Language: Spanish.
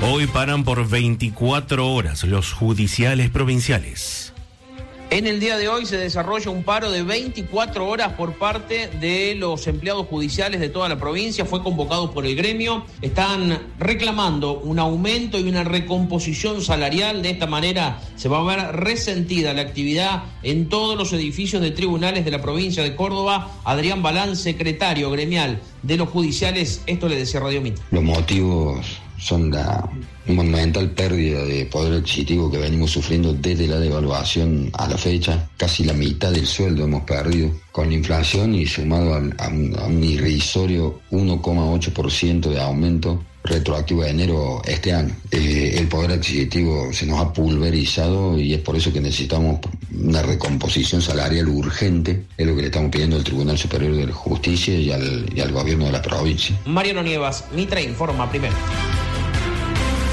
Hoy paran por 24 horas los judiciales provinciales. En el día de hoy se desarrolla un paro de 24 horas por parte de los empleados judiciales de toda la provincia. Fue convocado por el gremio. Están reclamando un aumento y una recomposición salarial. De esta manera se va a ver resentida la actividad en todos los edificios de tribunales de la provincia de Córdoba. Adrián Balán, secretario gremial de los judiciales, esto le decía Radio Mitre. Los motivos son la monumental pérdida de poder adquisitivo que venimos sufriendo desde la devaluación a la fecha. Casi la mitad del sueldo hemos perdido con la inflación y sumado a un irrisorio 1,8% de aumento retroactivo de enero este año. El poder adquisitivo se nos ha pulverizado y es por eso que necesitamos una recomposición salarial urgente. Es lo que le estamos pidiendo al Tribunal Superior de Justicia y al gobierno de la provincia. Mariano Nievas, Mitre informa primero.